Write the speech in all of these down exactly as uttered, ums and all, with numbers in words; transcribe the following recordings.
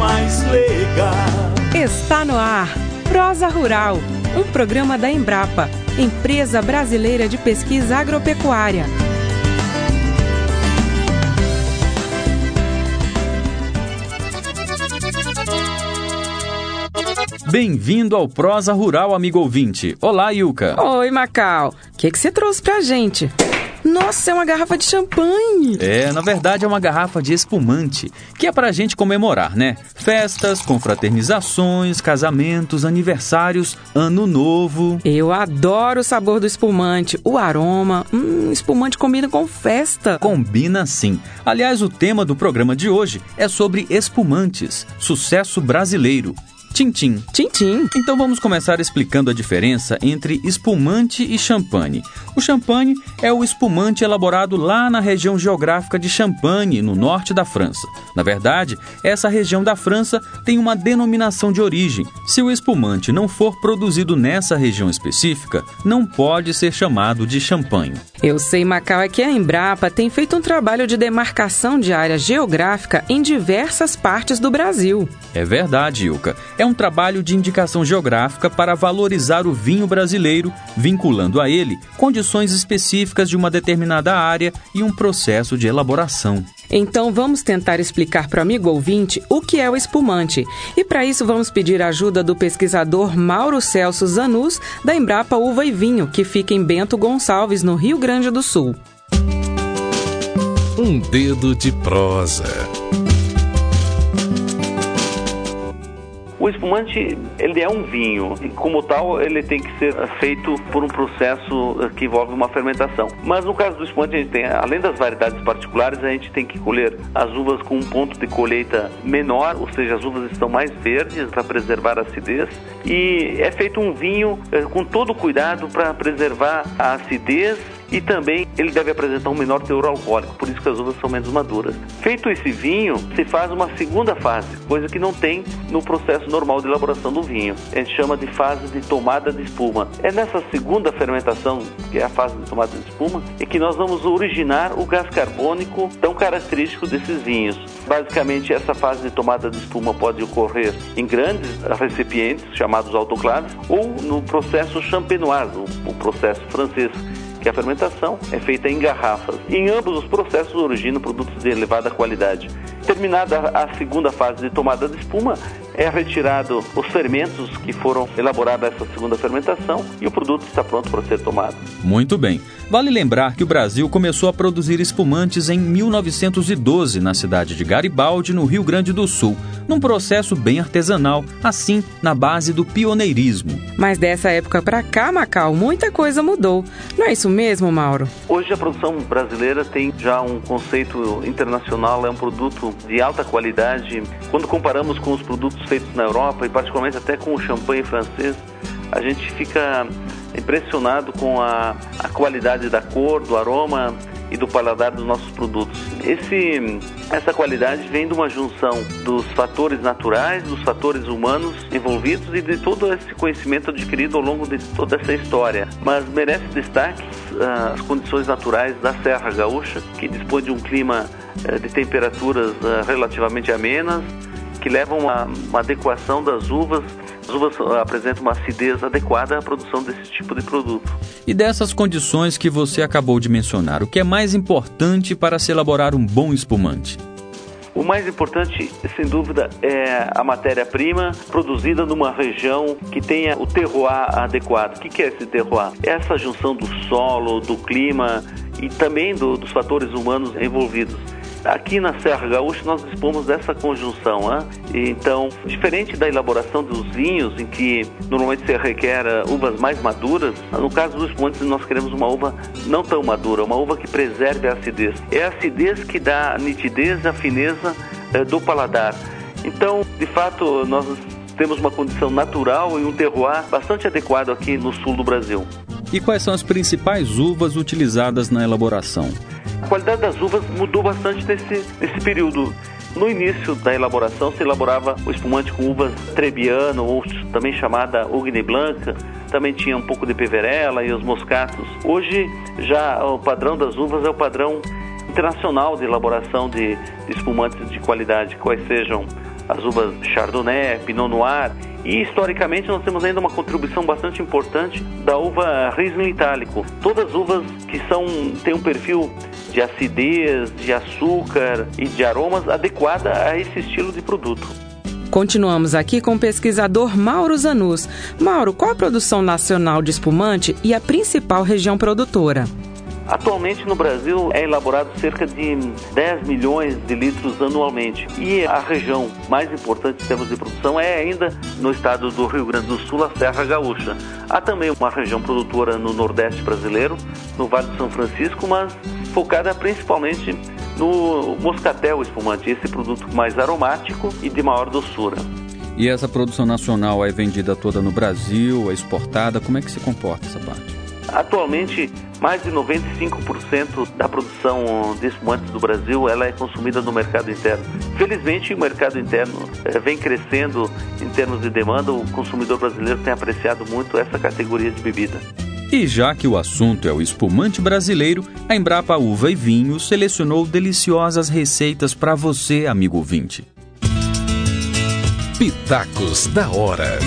mais legal. Está no ar Prosa Rural, um programa da Embrapa, Empresa Brasileira de Pesquisa Agropecuária. Bem-vindo ao Prosa Rural, amigo ouvinte. Olá, Ilka. Oi, Macau. O que que você trouxe pra gente? Nossa, é uma garrafa de champanhe. É, na verdade é uma garrafa de espumante, que é pra gente comemorar, né? Festas, confraternizações, casamentos, aniversários, ano novo. Eu adoro o sabor do espumante, o aroma. Hum, espumante combina com festa. Combina sim. Aliás, o tema do programa de hoje é sobre espumantes, sucesso brasileiro. Tintim. Tintim. Então vamos começar explicando a diferença entre espumante e champanhe. O champanhe é o espumante elaborado lá na região geográfica de Champagne, no norte da França. Na verdade, essa região da França tem uma denominação de origem. Se o espumante não for produzido nessa região específica, não pode ser chamado de champanhe. Eu sei, Macau, é que a Embrapa tem feito um trabalho de demarcação de área geográfica em diversas partes do Brasil. É verdade, Ilka. É um trabalho de indicação geográfica para valorizar o vinho brasileiro, vinculando a ele condições específicas de uma determinada área e um processo de elaboração. Então vamos tentar explicar para o amigo ouvinte o que é o espumante. E para isso vamos pedir a ajuda do pesquisador Mauro Celso Zanus, da Embrapa Uva e Vinho, que fica em Bento Gonçalves, no Rio Grande do Sul. Um dedo de prosa. O espumante, ele é um vinho e, como tal, ele tem que ser feito por um processo que envolve uma fermentação. Mas no caso do espumante, a gente tem, além das variedades particulares, a gente tem que colher as uvas com um ponto de colheita menor, ou seja, as uvas estão mais verdes para preservar a acidez, e é feito um vinho eh, com todo o cuidado para preservar a acidez. E também ele deve apresentar um menor teor alcoólico, por isso que as uvas são menos maduras. Feito esse vinho, se faz uma segunda fase, coisa que não tem no processo normal de elaboração do vinho. A gente chama de fase de tomada de espuma. É nessa segunda fermentação, que é a fase de tomada de espuma, é que nós vamos originar o gás carbônico tão característico desses vinhos. Basicamente, essa fase de tomada de espuma pode ocorrer em grandes recipientes, chamados autoclaves, ou no processo champenoise, o processo francês, que a fermentação é feita em garrafas. Em ambos os processos originam produtos de elevada qualidade. Terminada a segunda fase de tomada de espuma, é retirado os fermentos que foram elaborados nessa segunda fermentação e o produto está pronto para ser tomado. Muito bem. Vale lembrar que o Brasil começou a produzir espumantes em mil novecentos e doze, na cidade de Garibaldi, no Rio Grande do Sul, num processo bem artesanal, assim, na base do pioneirismo. Mas dessa época para cá, Macau, muita coisa mudou. Não é isso mesmo, Mauro? Hoje a produção brasileira tem já um conceito internacional, é um produto de alta qualidade. Quando comparamos com os produtos feitos na Europa, e particularmente até com o champanhe francês, a gente fica impressionado com a, a qualidade da cor, do aroma e do paladar dos nossos produtos. Esse, essa qualidade vem de uma junção dos fatores naturais, dos fatores humanos envolvidos e de todo esse conhecimento adquirido ao longo de toda essa história. Mas merece destaque uh, as condições naturais da Serra Gaúcha, que dispõe de um clima uh, de temperaturas uh, relativamente amenas, que levam a uma adequação das uvas. As uvas apresentam uma acidez adequada à produção desse tipo de produto. E dessas condições que você acabou de mencionar, o que é mais importante para se elaborar um bom espumante? O mais importante, sem dúvida, é a matéria-prima produzida numa região que tenha o terroir adequado. O que é esse terroir? É essa junção do solo, do clima e também do, dos fatores humanos envolvidos. Aqui na Serra Gaúcha nós dispomos dessa conjunção, hein? Então, diferente da elaboração dos vinhos, em que normalmente se requer uvas mais maduras, no caso dos espumantes nós queremos uma uva não tão madura, uma uva que preserve a acidez. É a acidez que dá a nitidez, a fineza eh, do paladar. Então, de fato, nós temos uma condição natural e um terroir bastante adequado aqui no sul do Brasil. E quais são as principais uvas utilizadas na elaboração? A qualidade das uvas mudou bastante nesse, nesse período. No início da elaboração se elaborava o espumante com uvas Trebbiano, ou também chamada Ugni Blanca, também tinha um pouco de Peverella e os moscatos. Hoje já o padrão das uvas é o padrão internacional de elaboração de, de espumantes de qualidade, quais sejam as uvas Chardonnay, Pinot Noir. E historicamente nós temos ainda uma contribuição bastante importante da uva Riesling itálico. Todas as uvas que são, têm um perfil de acidez, de açúcar e de aromas adequada a esse estilo de produto. Continuamos aqui com o pesquisador Mauro Zanus. Mauro, qual a produção nacional de espumante e a principal região produtora? Atualmente no Brasil é elaborado cerca de dez milhões de litros anualmente. E a região mais importante em termos de produção é ainda no estado do Rio Grande do Sul, a Serra Gaúcha. Há também uma região produtora no Nordeste brasileiro, no Vale do São Francisco, mas focada principalmente no moscatel espumante, esse produto mais aromático e de maior doçura. E essa produção nacional é vendida toda no Brasil, é exportada, como é que se comporta essa parte? Atualmente, mais de noventa e cinco por cento da produção de espumantes do Brasil ela é consumida no mercado interno. Felizmente, o mercado interno eh, vem crescendo em termos de demanda. O consumidor brasileiro tem apreciado muito essa categoria de bebida. E já que o assunto é o espumante brasileiro, a Embrapa Uva e Vinho selecionou deliciosas receitas para você, amigo ouvinte. Pitacos da Hora.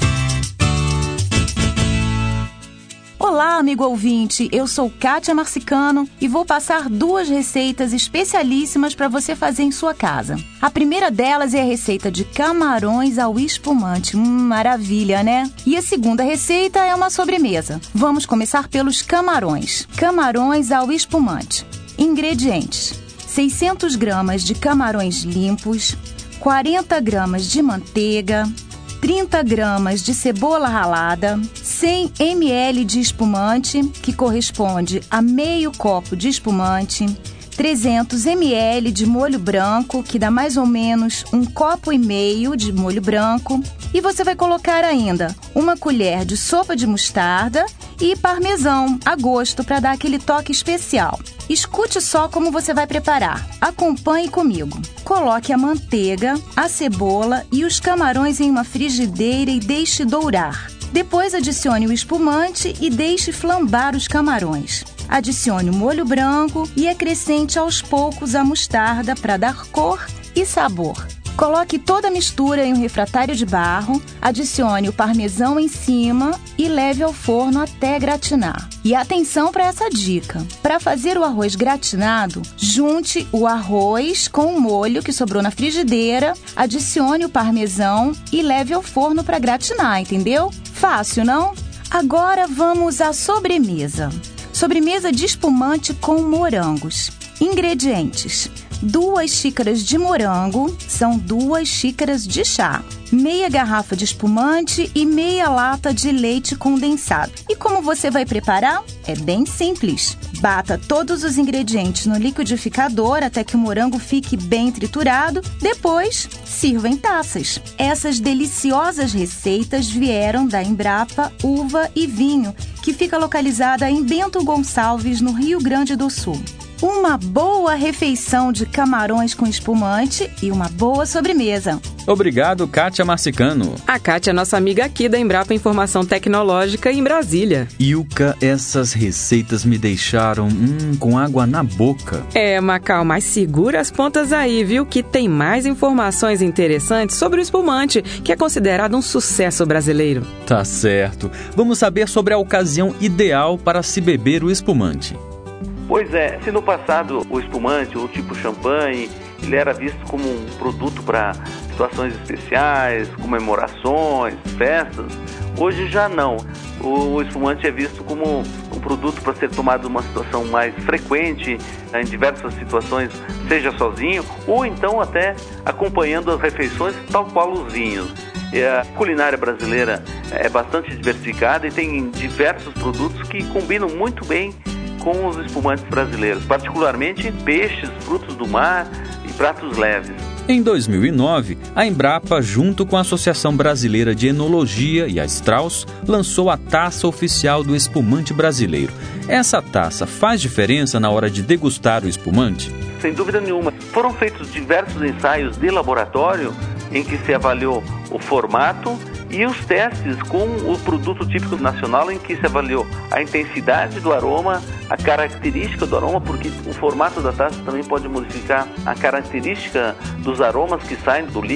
Olá, amigo ouvinte, eu sou Kátia Marcicano e vou passar duas receitas especialíssimas para você fazer em sua casa. A primeira delas é a receita de camarões ao espumante. Hum, maravilha, né? E a segunda receita é uma sobremesa. Vamos começar pelos camarões. Camarões ao espumante. Ingredientes: seiscentas gramas de camarões limpos, quarenta gramas de manteiga, trinta gramas de cebola ralada, cem mililitros de espumante, que corresponde a meio copo de espumante, trezentos mililitros de molho branco, que dá mais ou menos um copo e meio de molho branco, e você vai colocar ainda uma colher de sopa de mostarda e parmesão a gosto para dar aquele toque especial. Escute só como você vai preparar. Acompanhe comigo. Coloque a manteiga, a cebola e os camarões em uma frigideira e deixe dourar. Depois adicione o espumante e deixe flambar os camarões. Adicione o molho branco e acrescente aos poucos a mostarda para dar cor e sabor. Coloque toda a mistura em um refratário de barro, adicione o parmesão em cima e leve ao forno até gratinar. E atenção para essa dica. Para fazer o arroz gratinado, junte o arroz com o molho que sobrou na frigideira, adicione o parmesão e leve ao forno para gratinar, entendeu? Fácil, não? Agora vamos à sobremesa. Sobremesa de espumante com morangos. Ingredientes: duas xícaras de morango, são duas xícaras de chá, meia garrafa de espumante e meia lata de leite condensado. E como você vai preparar? É bem simples. Bata todos os ingredientes no liquidificador até que o morango fique bem triturado. Depois, sirva em taças. Essas deliciosas receitas vieram da Embrapa Uva e Vinho, que fica localizada em Bento Gonçalves, no Rio Grande do Sul. Uma boa refeição de camarões com espumante e uma boa sobremesa. Obrigado, Kátia Marcicano. A Kátia é nossa amiga aqui da Embrapa Informação Tecnológica em Brasília. Ilka, essas receitas me deixaram hum, com água na boca. É, Macau, mas segura as pontas aí, viu? Que tem mais informações interessantes sobre o espumante, que é considerado um sucesso brasileiro. Tá certo. Vamos saber sobre a ocasião ideal para se beber o espumante. Pois é, se no passado o espumante, ou tipo champanhe, ele era visto como um produto para situações especiais, comemorações, festas, hoje já não. O espumante é visto como um produto para ser tomado numa situação mais frequente, em diversas situações, seja sozinho ou então até acompanhando as refeições, tal qual os vinhos. A culinária brasileira é bastante diversificada e tem diversos produtos que combinam muito bem com os espumantes brasileiros, particularmente peixes, frutos do mar e pratos leves. Em dois mil e nove, a Embrapa, junto com a Associação Brasileira de Enologia e a Strauss, lançou a Taça Oficial do Espumante Brasileiro. Essa taça faz diferença na hora de degustar o espumante? Sem dúvida nenhuma. Foram feitos diversos ensaios de laboratório em que se avaliou o formato e os testes com o produto típico nacional, em que se avaliou a intensidade do aroma, a característica do aroma, porque o formato da taça também pode modificar a característica dos aromas que saem do líquido,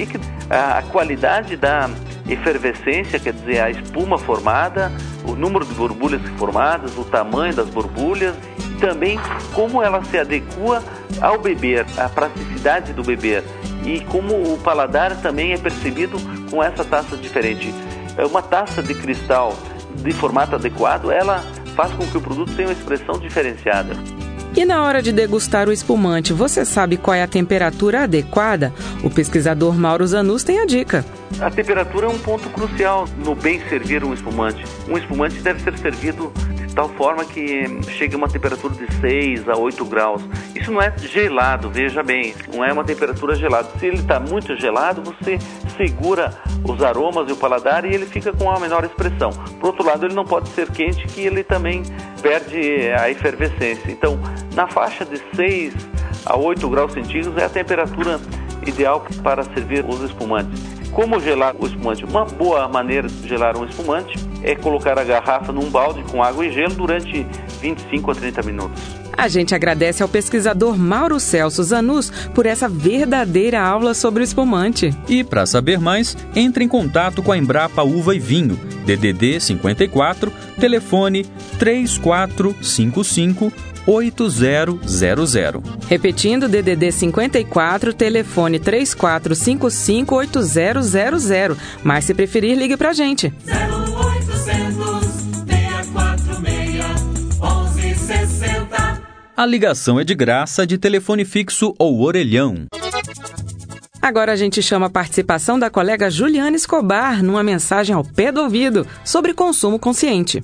a qualidade da efervescência, quer dizer, a espuma formada, o número de borbulhas formadas, o tamanho das borbulhas, e também como ela se adequa ao beber, a praticidade do beber, e como o paladar também é percebido com essa taça diferente. Uma taça de cristal de formato adequado, ela faz com que o produto tenha uma expressão diferenciada. E na hora de degustar o espumante, você sabe qual é a temperatura adequada? O pesquisador Mauro Zanus tem a dica. A temperatura é um ponto crucial no bem servir um espumante. Um espumante deve ser servido de tal forma que chegue a uma temperatura de seis a oito graus. Isso não é gelado, veja bem, não é uma temperatura gelada. Se ele está muito gelado, você segura os aromas e o paladar e ele fica com a menor expressão. Por outro lado, ele não pode ser quente, que ele também perde a efervescência. Então, na faixa de seis a oito graus centígrados é a temperatura ideal para servir os espumantes. Como gelar o espumante? Uma boa maneira de gelar um espumante é colocar a garrafa num balde com água e gelo durante vinte e cinco a trinta minutos. A gente agradece ao pesquisador Mauro Celso Zanus por essa verdadeira aula sobre o espumante. E para saber mais, entre em contato com a Embrapa Uva e Vinho, D D D cinquenta e quatro, telefone três quatro cinco cinco oito zero zero zero. Repetindo, D D D cinquenta e quatro, telefone três quatro cinco cinco oito zero zero zero. Mas se preferir, ligue pra gente. zero oitocentos, seis quatro seis, onze sessenta. A ligação é de graça de telefone fixo ou orelhão. Agora a gente chama a participação da colega Juliana Escobar numa mensagem ao pé do ouvido sobre consumo consciente.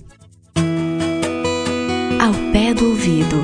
Ao pé do ouvido.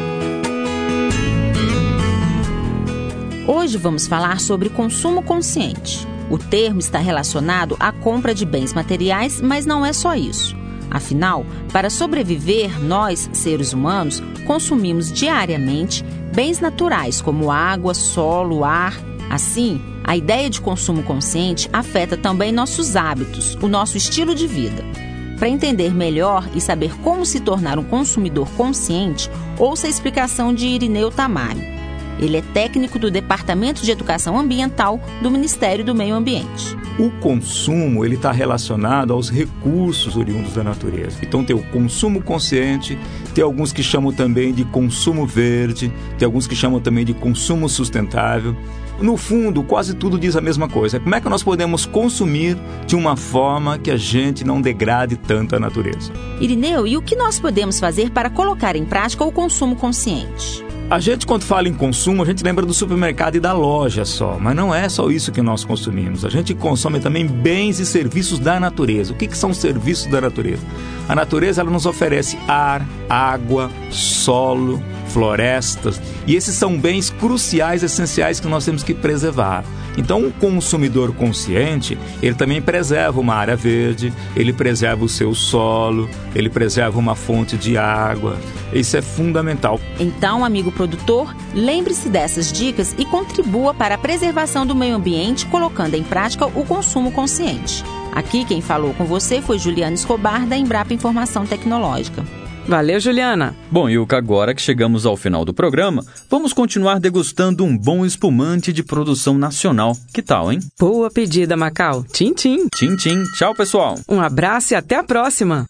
Hoje vamos falar sobre consumo consciente. O termo está relacionado à compra de bens materiais, mas não é só isso. Afinal, para sobreviver, nós, seres humanos, consumimos diariamente bens naturais como água, solo, ar. Assim, a ideia de consumo consciente afeta também nossos hábitos, o nosso estilo de vida. Para entender melhor e saber como se tornar um consumidor consciente, ouça a explicação de Irineu Tamari. Ele é técnico do Departamento de Educação Ambiental do Ministério do Meio Ambiente. O consumo ele está relacionado aos recursos oriundos da natureza. Então tem o consumo consciente, tem alguns que chamam também de consumo verde, tem alguns que chamam também de consumo sustentável. No fundo, quase tudo diz a mesma coisa. Como é que nós podemos consumir de uma forma que a gente não degrade tanto a natureza? Irineu, e o que nós podemos fazer para colocar em prática o consumo consciente? A gente, quando fala em consumo, a gente lembra do supermercado e da loja só, mas não é só isso que nós consumimos. A gente consome também bens e serviços da natureza. O que, que são serviços da natureza? A natureza ela nos oferece ar, água, solo, florestas, e esses são bens cruciais, essenciais que nós temos que preservar. Então, o consumidor consciente, ele também preserva uma área verde, ele preserva o seu solo, ele preserva uma fonte de água. Isso é fundamental. Então, amigo produtor, lembre-se dessas dicas e contribua para a preservação do meio ambiente, colocando em prática o consumo consciente. Aqui quem falou com você foi Juliana Escobar, da Embrapa Informação Tecnológica. Valeu, Juliana. Bom, Ilka, agora que chegamos ao final do programa, vamos continuar degustando um bom espumante de produção nacional. Que tal, hein? Boa pedida, Macau. Tchim, tchim. Tchim, tchim. Tchau, pessoal. Um abraço e até a próxima.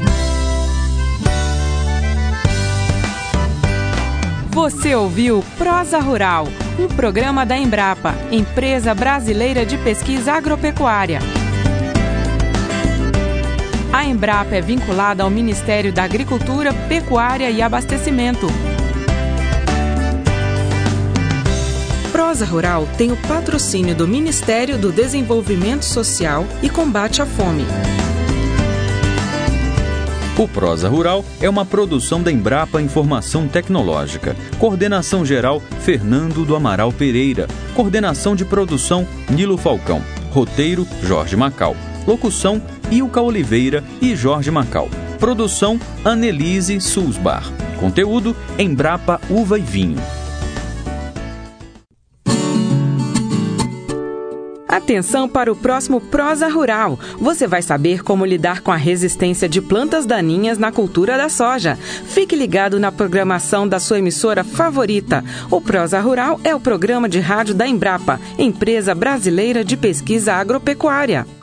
Você ouviu Prosa Rural, um programa da Embrapa, Empresa Brasileira de Pesquisa Agropecuária. A Embrapa é vinculada ao Ministério da Agricultura, Pecuária e Abastecimento. Prosa Rural tem o patrocínio do Ministério do Desenvolvimento Social e Combate à Fome. O Prosa Rural é uma produção da Embrapa Informação Tecnológica. Coordenação geral, Fernando do Amaral Pereira. Coordenação de produção, Nilo Falcão. Roteiro, Jorge Macau. Locução, Ilka Oliveira e Jorge Macau. Produção, Annelise Sulzbar. Conteúdo, Embrapa Uva e Vinho. Atenção para o próximo Prosa Rural. Você vai saber como lidar com a resistência de plantas daninhas na cultura da soja. Fique ligado na programação da sua emissora favorita. O Prosa Rural é o programa de rádio da Embrapa, empresa brasileira de pesquisa agropecuária.